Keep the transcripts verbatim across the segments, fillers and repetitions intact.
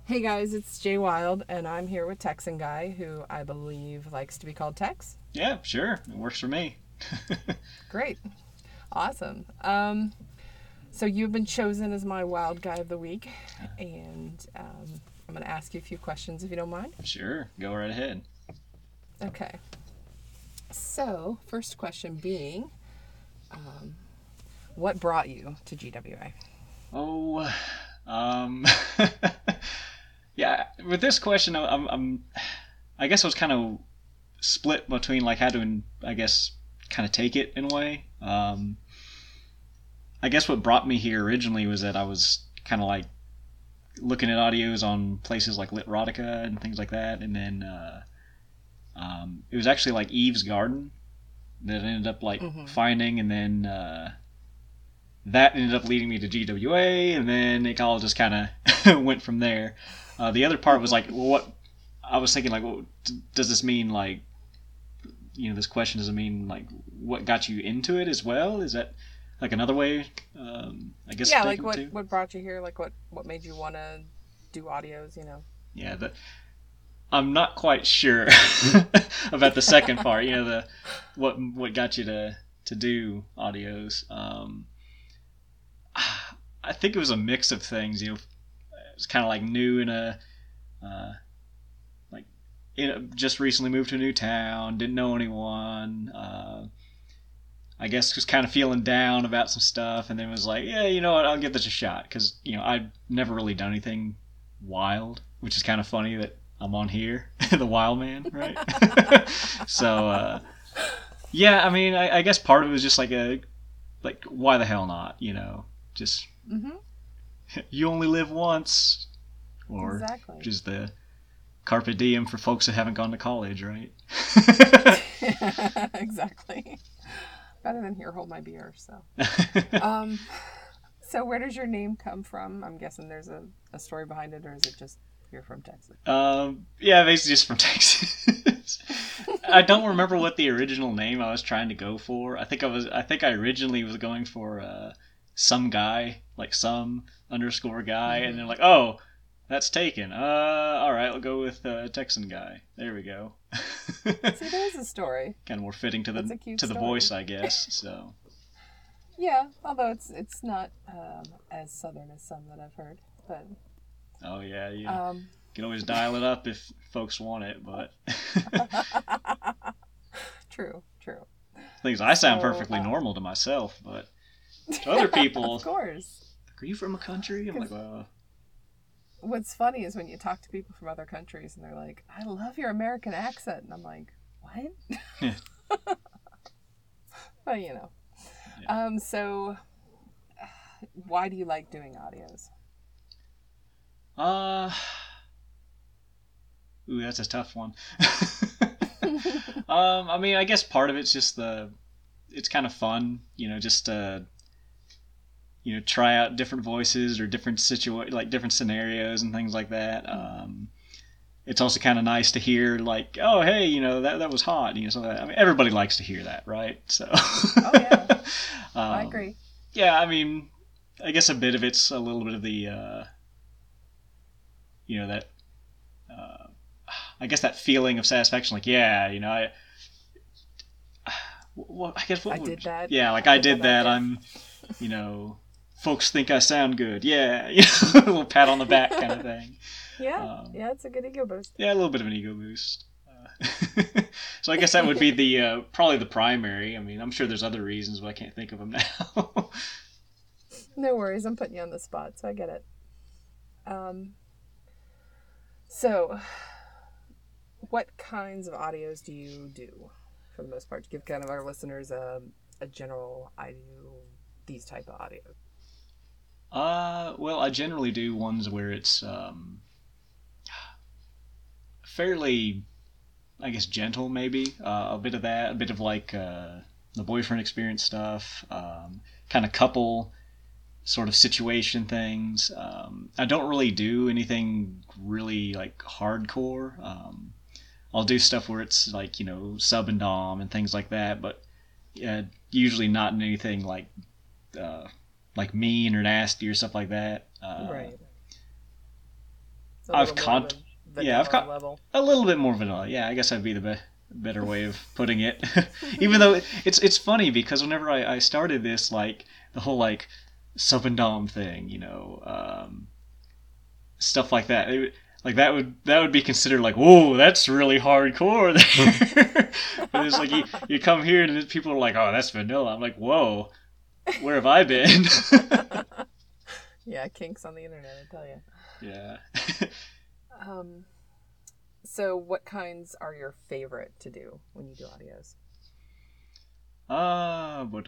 Hey guys, it's Jay Wild, and I'm here with Texan Guy, who I believe likes to be called Tex. Yeah, sure. It works for me. Great. Awesome. Um, so you've been chosen as my Wild Guy of the Week, and um, I'm going to ask you a few questions if you don't mind. Sure. Go right ahead. Okay. So, first question being, um, what brought you to G W A? Oh, um, yeah. With this question, I'm, I'm, I guess I was kind of split between like how to, I guess, kind of take it in a way. Um, I guess what brought me here originally was that I was kind of like looking at audios on places like Literatica and things like that, and then uh, um, it was actually like Eve's Garden that I ended up like Mm-hmm. finding, and then uh, that ended up leading me to G W A, and then it all just kind of went from there. Uh, the other part was like, well, what I was thinking, like, well, does this mean like, you know, this question does it mean like what got you into it as well? Is that like another way? Um, I guess Yeah, to take like it what, too. what brought you here? Like what, what made you want to do audios, you know? Yeah, that I'm not quite sure about the second part. You know, the what what got you to to do audios. Um, I think it was a mix of things. You know, it was kind of like new in a uh, like in a, just recently moved to a new town, didn't know anyone. Uh, I guess was kind of feeling down about some stuff, and then was like, yeah, you know what, I'll give this a shot because you know I've never really done anything wild, which is kind of funny that I'm on here, the wild man, right? so uh, yeah, I mean, I, I guess part of it was just like a like why the hell not, you know, just Mm-hmm. you only live once, or Exactly. just the carpe diem for folks that haven't gone to college, right? Exactly. Better than here, hold my beer. So, um, so where does your name come from? I'm guessing there's a, a story behind it, or is it just you're from Texas? um, yeah, basically just from Texas. I don't remember what the original name I was trying to go for. I think I was. I think I originally was going for uh, some guy, like some underscore guy, and they're Mm-hmm. like, "Oh, that's taken. Uh, all right, I'll go with uh, Texan guy. There we go." See, there's a story. Kind of more fitting to That's the a cute to the story. voice, I guess. So. Yeah, although it's it's not um, as southern as some that I've heard, but Oh yeah, you um, can always dial it up if folks want it, but true, true. things I sound So, perfectly um, normal to myself, but to other of people, course, are you from a country? I'm like, because well, what's funny is when you talk to people from other countries and they're like, "I love your American accent," and I'm like, "What?" yeah, But you know. yeah. Um, so why do you like doing audios? Uh, ooh, that's a tough one. um, I mean, I guess part of it's just the, it's kind of fun, you know, just uh, you know, try out different voices or different situa- like different scenarios and things like that. Um, it's also kind of nice to hear like, oh hey, you know that that was hot, you know. So that, I mean, everybody likes to hear that, right? So, Oh yeah, I um, agree. yeah, I mean, I guess a bit of it's a little bit of the, uh, you know, that uh, I guess that feeling of satisfaction, like yeah, you know, I, what I guess what I would did that. yeah, like I I did that did that that. day. I'm, you know, folks think I sound good. Yeah, you know, a little pat on the back kind of thing. Yeah, Um, yeah, it's a good ego boost. yeah, a little bit of an ego boost. Uh, so I guess that would be the uh, probably the primary. I mean, I'm sure there's other reasons, but I can't think of them now. No worries, I'm putting you on the spot, so I get it. Um, so what kinds of audios do you do for the most part to give kind of our listeners a, a general I do these type of audios? uh, well, I generally do ones where it's um, fairly, I guess, gentle, maybe uh, a bit of that, a bit of like uh, the boyfriend experience stuff, um, kind of couple sort of situation things. Um, I don't really do anything really like hardcore. Um, I'll do stuff where it's like you know sub and dom and things like that, but uh, usually not in anything like uh, like mean or nasty or stuff like that. Uh, Right. A I've little more con- the yeah, I've vanilla caught level. a little bit more vanilla. Yeah, I guess that'd be the be- better way of putting it. Even though it's it's funny because whenever I, I started this, like the whole like sub and dom thing, you know, um, stuff like that. It, like that would that would be considered like, whoa, that's really hardcore there. But it's like you, you come here and people are like, oh, that's vanilla. I'm like, whoa, where have I been? Yeah, kinks on the internet, I tell you. Yeah. Um, so what kinds are your favorite to do when you do audios? Uh, but,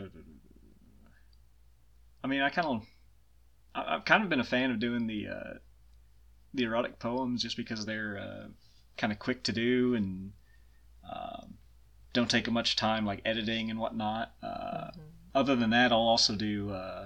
I mean, I kind of, I've kind of been a fan of doing the uh, the erotic poems just because they're uh, kind of quick to do and um, don't take much time, like editing and whatnot. Uh, mm-hmm. Other than that, I'll also do, uh,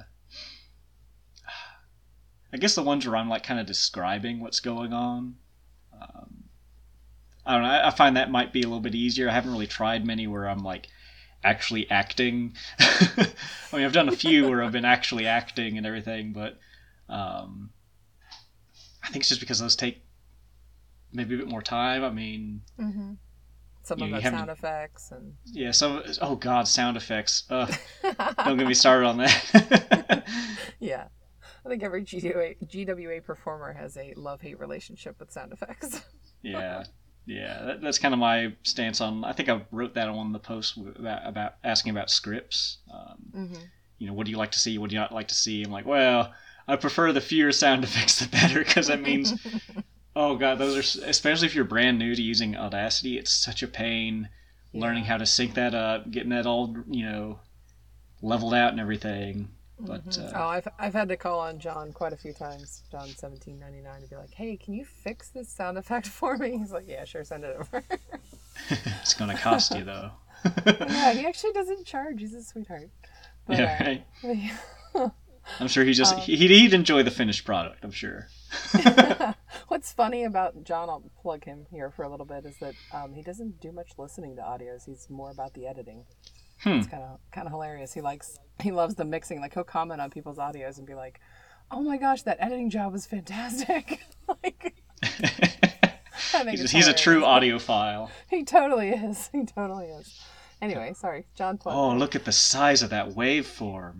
I guess the ones where I'm like kind of describing what's going on. Um, I don't know. I, I find that might be a little bit easier. I haven't really tried many where I'm like actually acting. I mean, I've done a few where I've been actually acting and everything, but um, I think it's just because those take maybe a bit more time. I mean, mm-hmm. some of the sound to, effects and yeah, some oh god, sound effects. Uh, don't get me started on that. Yeah, I think every G W A, G W A performer has a love-hate relationship with sound effects. Yeah. Yeah, that, that's kind of my stance on. I think I wrote that on one of the posts about, about asking about scripts. Um, mm-hmm. You know, what do you like to see? What do you not like to see? I'm like, well, I prefer the fewer sound effects, the better, because that means, oh god, those are especially if you're brand new to using Audacity. It's such a pain yeah. learning how to sync that up, getting that all you know leveled out and everything. But mm-hmm. uh, oh, I've I've had to call on John quite a few times, John seventeen ninety-nine, to be like, hey, can you fix this sound effect for me? He's like, yeah, sure, send it over. It's gonna cost you though. Yeah, he actually doesn't charge. He's a sweetheart. But, yeah, right. Uh, yeah. I'm sure he just um, he'd, he'd enjoy the finished product. I'm sure. What's funny about John, I'll plug him here for a little bit, is that um, he doesn't do much listening to audios. He's more about the editing. Hmm. It's kind of kind of hilarious. He likes he loves the mixing. Like he'll comment on people's audios and be like, "Oh my gosh, that editing job was fantastic!" Like, I think he's, he's a true audiophile. He totally is. He totally is. Anyway, sorry, John. Plug oh, look at the size of that waveform.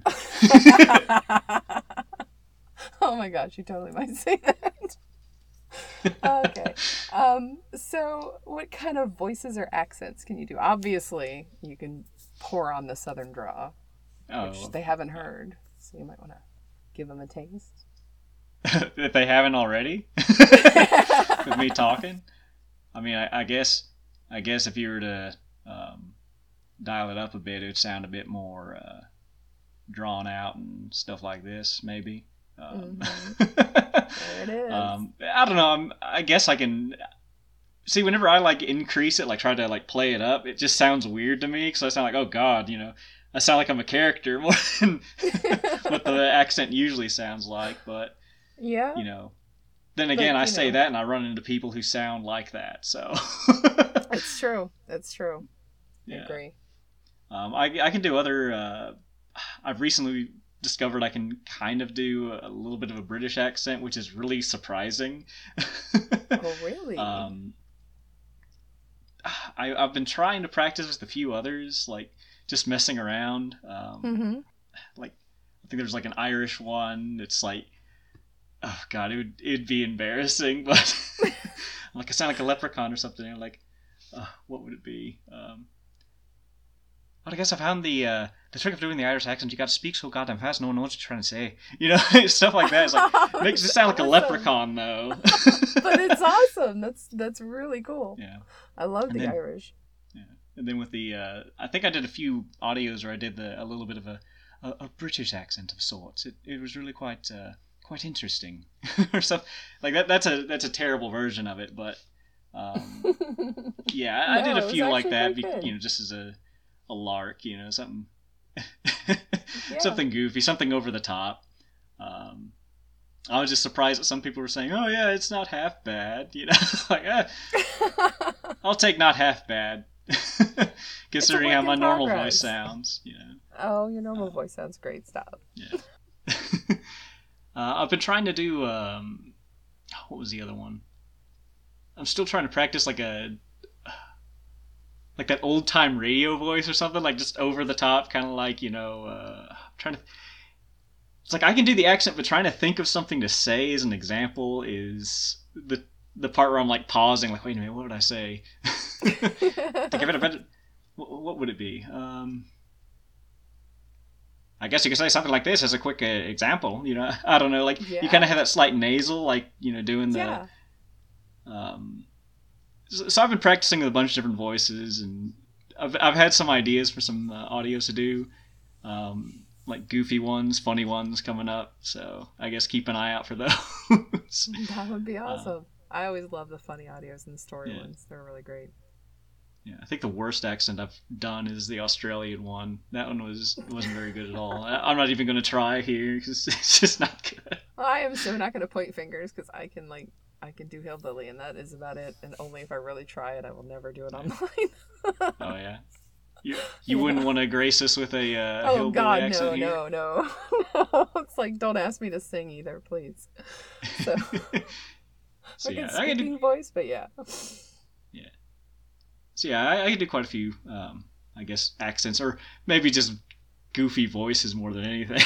Oh my gosh, you totally might say that. Okay. Um, so, what kind of voices or accents can you do? Obviously, you can pour on the Southern draw, oh. which they haven't heard, so you might want to give them a taste. If they haven't already, with me talking. I mean, I, I guess, I guess if you were to um, dial it up a bit, it would sound a bit more uh, drawn out and stuff like this, maybe. Um, mm-hmm. There it is. Um, I don't know. I'm, I guess I can see whenever I like increase it, like try to like play it up. It just sounds weird to me because I sound like, oh god, you know, I sound like I'm a character more than what the accent usually sounds like. But yeah, you know, then again, but, I say know. that and I run into people who sound like that. So it's true. That's true. Yeah. I agree. Um, I I can do other. Uh, I've recently discovered I can kind of do a little bit of a British accent, which is really surprising. Oh, really? um, I, I've been trying to practice with a few others, like just messing around. Um, mm-hmm. Like, I think there's like an Irish one. It's like, oh god, it would it'd be embarrassing, but like I sound like a leprechaun or something. I'm like, uh, what would it be? Um, But I guess I found the uh, the trick of doing the Irish accent. You got to speak so goddamn fast, no one knows what you're trying to say. You know, stuff like that. It's like it makes it sound like awesome. A leprechaun, though. But it's awesome. That's that's really cool. Yeah, I love and the then, Irish. Yeah, and then with the, uh, I think I did a few audios where I did the a little bit of a, a, a British accent of sorts. It it was really quite uh, quite interesting, or something like that. That's a that's a terrible version of it, but um, yeah, I, no, I did a few like that. Good. You know, just as a a lark, you know, something yeah. something goofy, something over the top. Um, I was just surprised that some people were saying, "Oh yeah, it's not half bad," you know, like eh, I'll take not half bad, considering how my normal progress. voice sounds. You know. Oh, your normal uh, voice sounds great. Stop. Yeah. uh, I've been trying to do. Um, what was the other one? I'm still trying to practice like a like that old time radio voice or something, like just over the top, kind of like, you know, uh, I'm trying to. It's like I can do the accent, but trying to think of something to say as an example is the the part where I'm like pausing, like, wait a minute, what would I say? Think of it a better. What would it be? Um, I guess you could say something like this as a quick uh, example. You know, I don't know, like Yeah. you kind of have that slight nasal, like, you know, doing the. Yeah. Um, so, so I've been practicing with a bunch of different voices, and I've I've had some ideas for some uh, audios to do. Um, like goofy ones, funny ones coming up. So I guess keep an eye out for those. That would be awesome. Uh, I always love the funny audios and the story yeah. ones. They're really great. Yeah, I think the worst accent I've done is the Australian one. That one was wasn't very good at all. I, I'm not even going to try here because it's just not good. I am so not going to point fingers because I can like I can do hillbilly and that is about it. And only if I really try it, I will never do it online. Oh yeah. You, you yeah. wouldn't want to grace us with a uh, oh hillbilly God, accent no, here? no, no, no. It's like don't ask me to sing either, please. So, so I yeah, can speaking I do, voice, but yeah. Yeah. So yeah, I, I can do quite a few, um, I guess, accents, or maybe just goofy voices more than anything.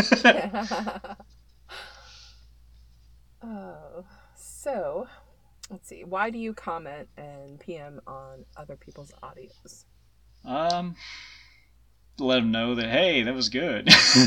Oh, so let's see. Why do you comment and P M on other people's audios? Um, let them know that, hey, that was good.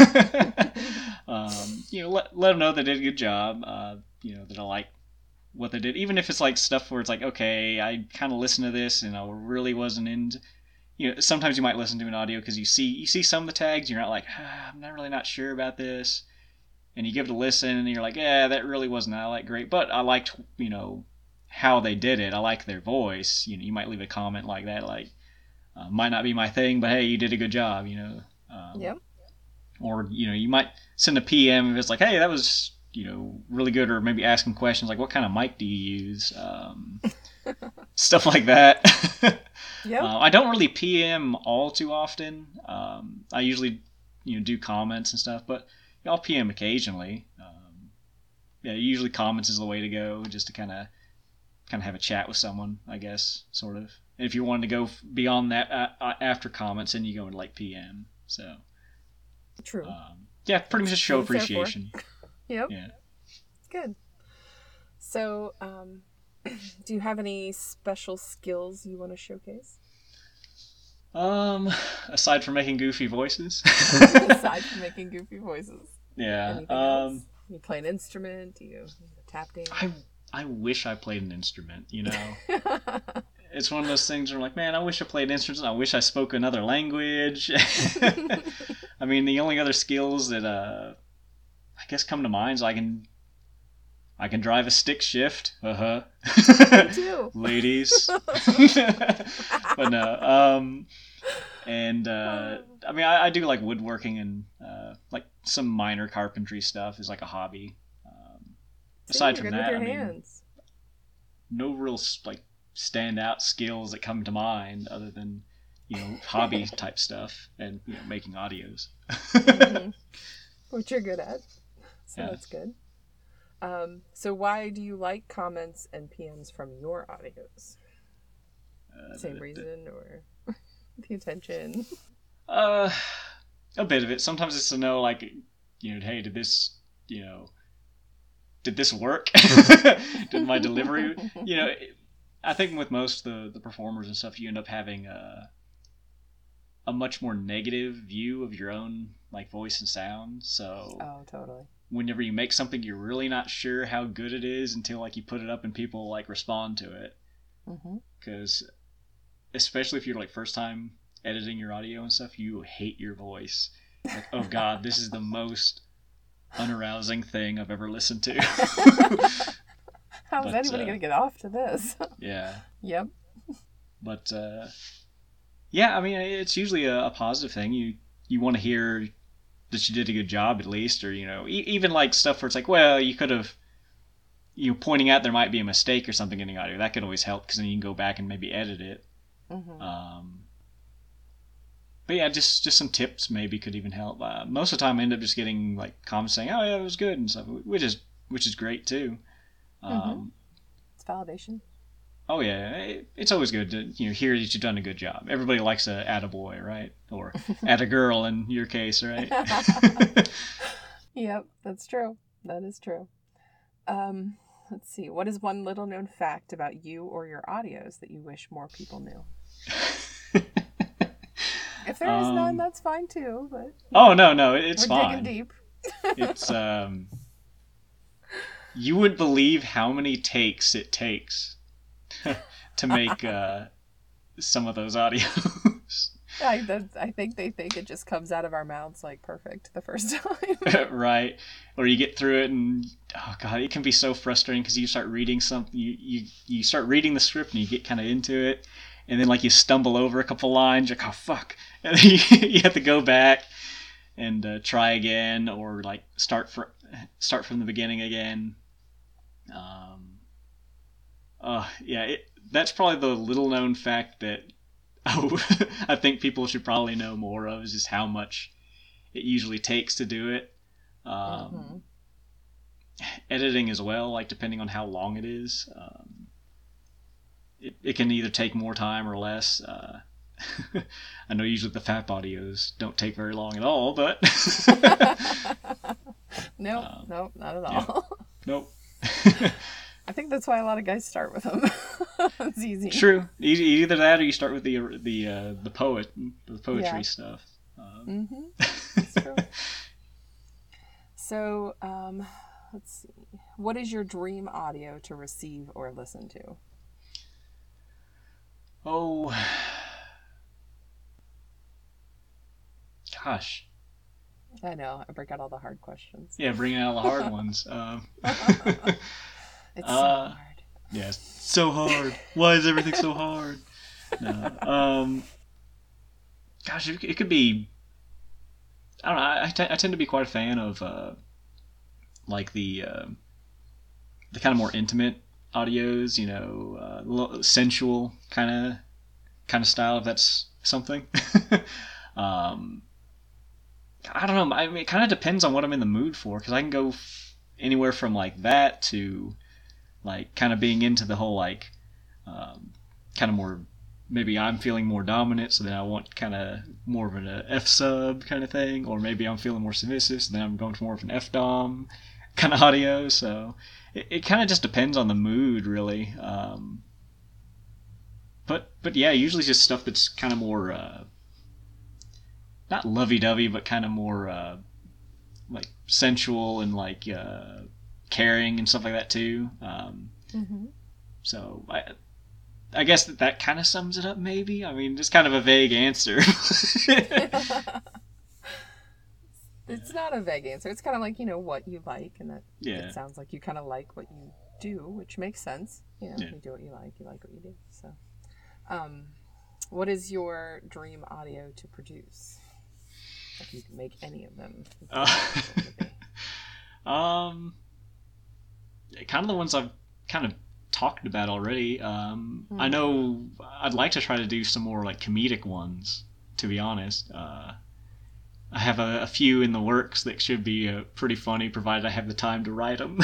um, you know, let, let them know they did a good job. Uh, you know, that I like what they did. Even if it's like stuff where it's like, okay, I kind of listened to this and I really wasn't into, you know, sometimes you might listen to an audio because you see, you see some of the tags, you're not like, ah, I'm not really not sure about this. And you give it a listen and you're like, yeah, that really wasn't that like great, but I liked, you know, how they did it. I like their voice. You know, you might leave a comment like that, like, Uh, might not be my thing, but hey, you did a good job, you know. Um, yep. Or, you know, you might send a P M if it's like, hey, that was, you know, really good, or maybe ask them questions like, what kind of mic do you use? Um, stuff like that. Yep. Uh, I don't really P M all too often. Um, I usually, you know, do comments and stuff, but I'll P M occasionally. Um, yeah, usually comments is the way to go, just to kind of kind of have a chat with someone, I guess, sort of. And if you wanted to go beyond that uh, after comments, then you go into like P M. So true. Um, yeah, pretty much just show appreciation. Yep. Yeah. Good. So, um, do you have any special skills you want to showcase? Um, aside from making goofy voices. Aside from making goofy voices. Yeah. Anything um, else? You play an instrument? Do you, you tap dance? I I wish I played an instrument. You know. It's one of those things where I'm like, man, I wish I played instruments. I wish I spoke another language. I mean, the only other skills that uh, I guess come to mind is I can, I can drive a stick shift. Uh huh. Me too. Ladies. But no. Um, and uh, I mean, I, I do like woodworking and uh, like some minor carpentry stuff is like a hobby. Um, See, aside you're from good that, with your I mean, hands. no real like. standout skills that come to mind other than, you know, hobby type stuff and, you know, making audios. Mm-hmm. Which you're good at. So Yeah. that's good. Um, so why do you like comments and P Ms from your audios? Uh, Same the, reason or the attention? Uh, a bit of it. Sometimes it's to know, like, you know, hey, did this, you know, did this work? Did my delivery, you know, I think with most of the, the performers and stuff, you end up having a, a much more negative view of your own like voice and sound. So Oh, totally. whenever you make something, you're really not sure how good it is until like you put it up and people like respond to it. Because mm-hmm. especially if you're like first time editing your audio and stuff, you hate your voice. Like, oh God, this is the most unarousing thing I've ever listened to. How is but, anybody uh, going to get off to this? Yeah. Yep. But, uh, yeah, I mean, it's usually a, a positive thing. You you want to hear that you did a good job at least, or, you know, e- even like stuff where it's like, well, you could have, you know, pointing out there might be a mistake or something in the audio. That could always help because then you can go back and maybe edit it. Mm-hmm. Um, but yeah, just, just some tips maybe could even help. Uh, most of the time I end up just getting like comments saying, oh yeah, it was good and stuff, which is, which is great too. Mm-hmm. Um, It's validation. oh yeah, it, it's always good to you know hear that you've done a good job. Everybody likes a attaboy, right? Or attagirl in your case, right? Yep, that's true. That is true. Um, let's see. What is one little known fact about you or your audios that you wish more people knew? If there is none, um, that's fine too. But oh no, no, it's we're fine. digging deep. It's um, you wouldn't believe how many takes it takes to make uh, some of those audios. I, that, I think they think it just comes out of our mouths like perfect the first time. Right, or you get through it and oh god, it can be so frustrating because you start reading something, you, you you start reading the script and you get kind of into it, and then like you stumble over a couple lines, you're like, oh fuck, and then you, you have to go back and uh, try again, or like start from start from the beginning again. Um, uh, yeah, it, that's probably the little known fact that oh, I think people should probably know more of, is just how much it usually takes to do it. Um, mm-hmm. Editing as well, like depending on how long it is, um, it, it can either take more time or less. Uh, I know usually the F A P audios don't take very long at all, but nope, um, nope, not at all. Yeah, nope. I think that's why a lot of guys start with them. It's easy. True. Either that, or you start with the the uh, the poet, the poetry yeah. stuff. Um. Mm-hmm. That's true. So, um, let's see. What is your dream audio to receive or listen to? Oh, gosh. I know. I break out all the hard questions. Yeah, bring out all the hard ones. Um, it's so uh, hard. Yeah, it's so hard. Why is everything so hard? No. Um, gosh, it, it could be. I don't know. I, I, t- I tend to be quite a fan of uh, like the uh, the kind of more intimate audios. You know, uh, sensual kind of kind of style. If that's something. um, I don't know. I mean, it kind of depends on what I'm in the mood for, because I can go f- anywhere from like that to like kind of being into the whole like um, kind of more, maybe I'm feeling more dominant, so then I want kind of more of an uh, F sub kind of thing, or maybe I'm feeling more submissive, so then I'm going for more of an F dom kind of audio. So it, it kind of just depends on the mood, really. Um, but but yeah, usually just stuff that's kind of more. Uh, Not lovey-dovey, but kind of more uh, like sensual and like uh, caring and stuff like that too. Um, mm-hmm. So I, I guess that that kind of sums it up. Maybe I mean, just kind of a vague answer. It's not a vague answer. It's kind of like, you know, what you like, and that yeah. It sounds like you kind of like what you do, which makes sense. You know, yeah. you do what you like, you like what you do. So, um, what is your dream audio to produce? If you can make any of them. Uh, um, kind of the ones I've kind of talked about already. Um, mm-hmm. I know I'd like to try to do some more like comedic ones, to be honest. Uh, I have a, a few in the works that should be uh, pretty funny, provided I have the time to write them.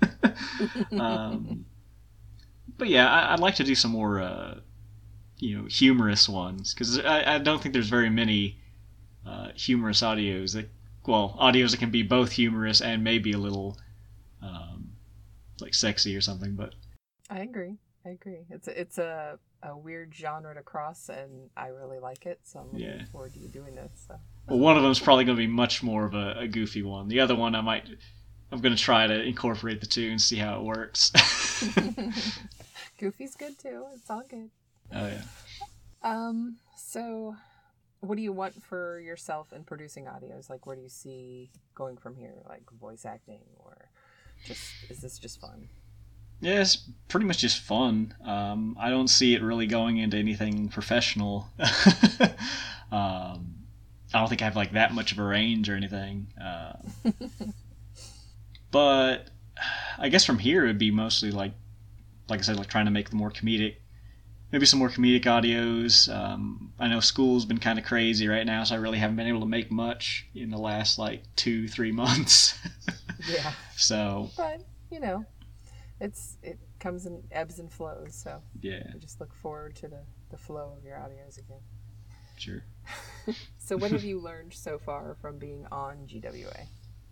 um, but yeah, I, I'd like to do some more, uh, you know, humorous ones, because I, I don't think there's very many Uh, humorous audios that, well, audios that can be both humorous and maybe a little um, like sexy or something. But I agree. I agree. It's a, it's a, a weird genre to cross, and I really like it. So I'm looking yeah. forward to you doing this. So. Well, one of them's probably going to be much more of a, a goofy one. The other one, I might, I'm going to try to incorporate the two and see how it works. Goofy's good too. It's all good. Oh yeah. Um. So. What do you want for yourself in producing audios? Like, where do you see going from here? Like voice acting, or just, is this just fun? Yeah, it's pretty much just fun. Um, I don't see it really going into anything professional. um, I don't think I have like that much of a range or anything. Uh, but I guess from here it would be mostly like, like I said, like trying to make the more comedic. Maybe some more comedic audios. Um, I know school's been kind of crazy right now, so I really haven't been able to make much in the last like two, three months. Yeah. So. But you know, It's it comes in ebbs and flows, so Yeah, I just look forward to the, the flow of your audios again. sure. So what have you learned so far from being on G W A?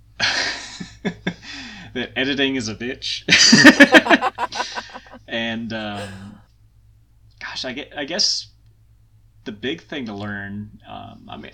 That editing is a bitch. And um, gosh, I get I guess the big thing to learn. Um, I mean,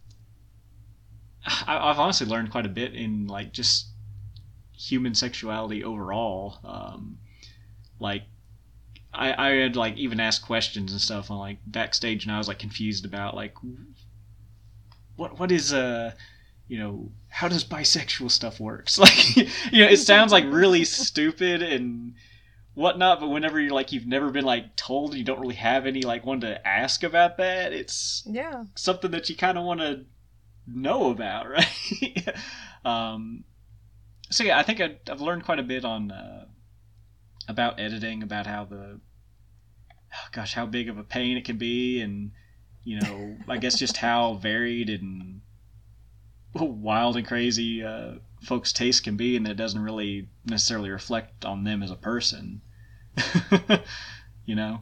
I, I've honestly learned quite a bit in like just human sexuality overall. Um, like I, I had like even asked questions and stuff on like backstage, and I was like confused about like what what is uh you know how does bisexual stuff works. Like you know it sounds like really stupid and whatnot, but whenever you're like you've never been like told and you don't really have any like one to ask about that, it's Yeah. something that you kind of want to know about, right? um, so yeah, I think I, I've learned quite a bit on uh, about editing, about how the oh gosh, how big of a pain it can be, and you know, I guess just how varied and wild and crazy uh, folks' taste can be, and that it doesn't really necessarily reflect on them as a person. You know.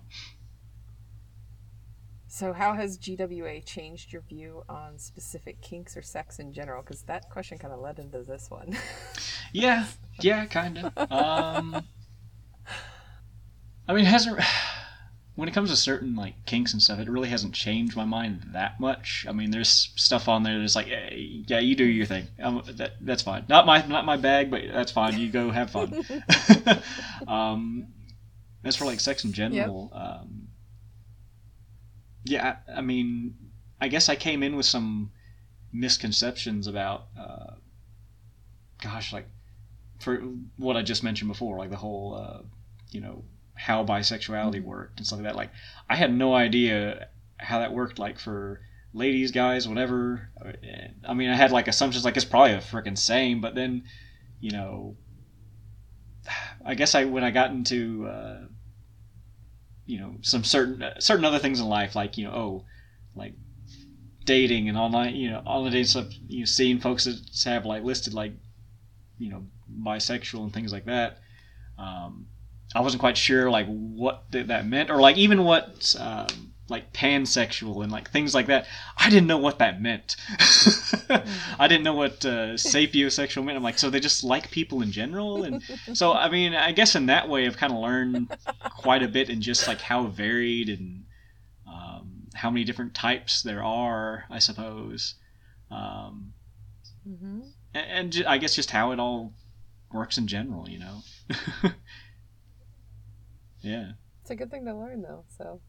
So how has G W A changed your view on specific kinks or sex in general? Because that question kind of led into this one. Yeah, yeah, kind of. Um, I mean, it hasn't. When it comes to certain like kinks and stuff, it really hasn't changed my mind that much. I mean, there's stuff on there that's like, hey, yeah, you do your thing. Um, that that's fine. Not my not my bag, but that's fine. You go have fun. um, as for like sex in general, yep. um, yeah, I, I mean, I guess I came in with some misconceptions about, uh, gosh, like for what I just mentioned before, like the whole, uh, you know. how bisexuality mm-hmm. worked and stuff like that. Like, I had no idea how that worked, like, for ladies, guys, whatever. I mean, I had, like, assumptions, like, it's probably a freaking same, but then, you know, I guess I, when I got into, uh, you know, some certain, certain other things in life, like, you know, oh, like, dating and online, you know, online dating stuff, you know, seeing folks that have, like, listed, like, you know, bisexual and things like that, um, I wasn't quite sure like what th- that meant, or like even what um, like pansexual and like things like that. I didn't know what that meant. I didn't know what uh, sapiosexual meant. I'm like, so they just like people in general, and so I mean, I guess in that way, I've kind of learned quite a bit in just like how varied and um, how many different types there are, I suppose, um, mm-hmm. and, and j- I guess just how it all works in general, you know. Yeah. It's a good thing to learn, though, so.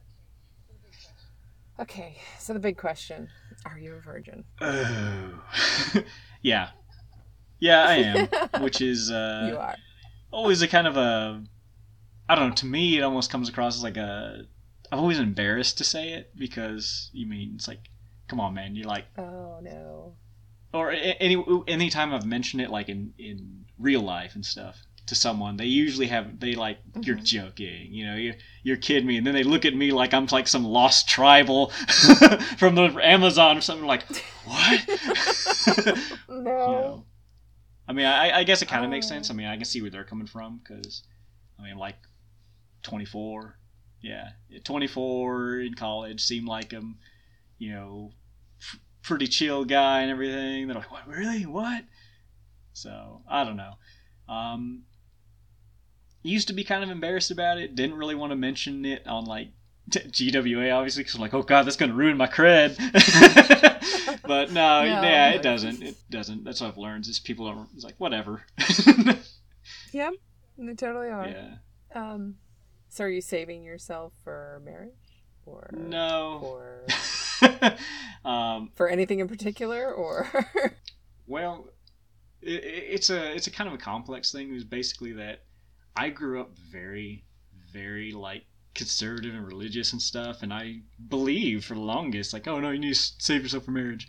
Okay, so the big question. Are you a virgin? Oh. Yeah. Yeah, I am. Which is, uh... You are. always a kind of a... I don't know, to me it almost comes across as like a... I'm always embarrassed to say it, because, you mean, it's like, come on, man, you're like... Oh, no. Or any anytime I've mentioned it, like, in, in real life and stuff, to someone, they usually have they like mm-hmm. you're joking, you know, you're, you're kidding me, and then they look at me like I'm like some lost tribal from the Amazon or something. Like, what? No. You know? I mean, I, I guess it kind of oh. makes sense. I mean, I can see where they're coming from, because I mean, like twenty-four, yeah, twenty-four in college, seemed like I'm, you know, f- pretty chill guy and everything. They're like, what, really, what? So I don't know. Um, used to be kind of embarrassed about it. Didn't really want to mention it on like t- G W A, obviously, because I'm like, oh god, that's gonna ruin my cred. But no, no, yeah, it doesn't. It doesn't. That's what I've learned. Is people are it's like whatever. Yep, they totally are. Yeah. Um, so are you saving yourself for marriage, or no, for um, for anything in particular, or well, it, it's a it's a kind of a complex thing. It's basically that I grew up very, very like conservative and religious and stuff, and I believed for the longest, like, oh no, you need to save yourself for marriage.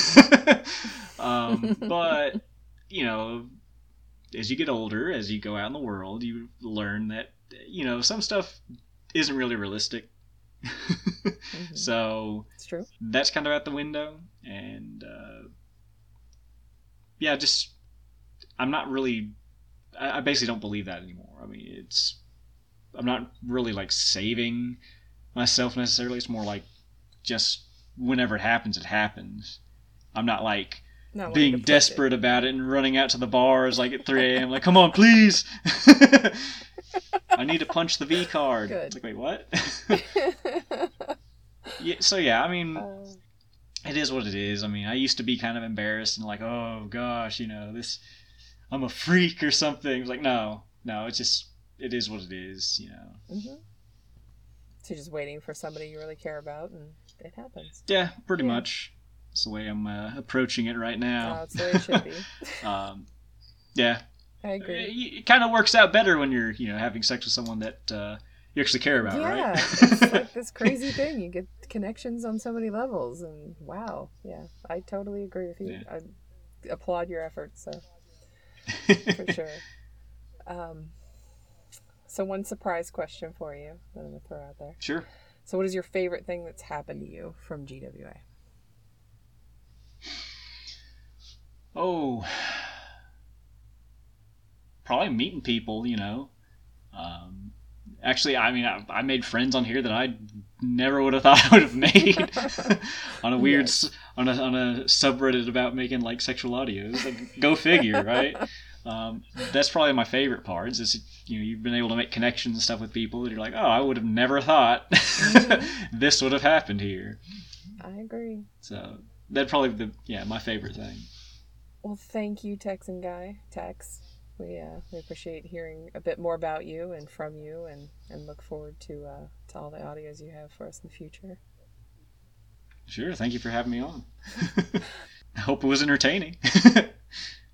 um, but you know, as you get older, as you go out in the world, you learn that you know some stuff isn't really realistic. Mm-hmm. So it's true. That's kind of out the window, and uh, yeah, just I'm not really. I basically don't believe that anymore. I mean, it's I'm not really like saving myself necessarily. It's more like just whenever it happens, it happens. I'm not like Not wanting being to push desperate it. about it and running out to the bars like at three a.m. like, come on, please. I need to punch the V card. Good. It's like, wait, what? Yeah, so yeah, I mean, Uh, it is what it is. I mean, I used to be kind of embarrassed and like, oh gosh, you know, this, I'm a freak or something. It's like, no, no, it's just, it is what it is, you know. mm-hmm. So you're just waiting for somebody you really care about, and it happens. Yeah, pretty Yeah. much. That's the way I'm uh, approaching it right now. Oh, it's the way it should be. um, yeah. I agree. It, it kind of works out better when you're, you know, having sex with someone that uh, you actually care about, Yeah, right? it's like this crazy thing. You get connections on so many levels, and wow, yeah, I totally agree with you. Yeah. I applaud your efforts, so for sure. Um, so one surprise question for you that I'm gonna throw out there. Sure. So, what is your favorite thing that's happened to you from G W A? Oh, probably meeting people, you know. Um, actually, I mean, I, I made friends on here that I never would have thought I would have made on a weird, Yes. on a on a subreddit about making like sexual audios. Like, go figure, right? Um, that's probably my favorite parts. Is you know you've been able to make connections and stuff with people that you're like, oh, I would have never thought this would have happened here. I agree. So that'd probably be the yeah my favorite thing. Well, thank you, Texan Guy. Tex. We uh, we appreciate hearing a bit more about you and from you, and, and look forward to uh, to all the audios you have for us in the future. Sure. Thank you for having me on. I hope it was entertaining.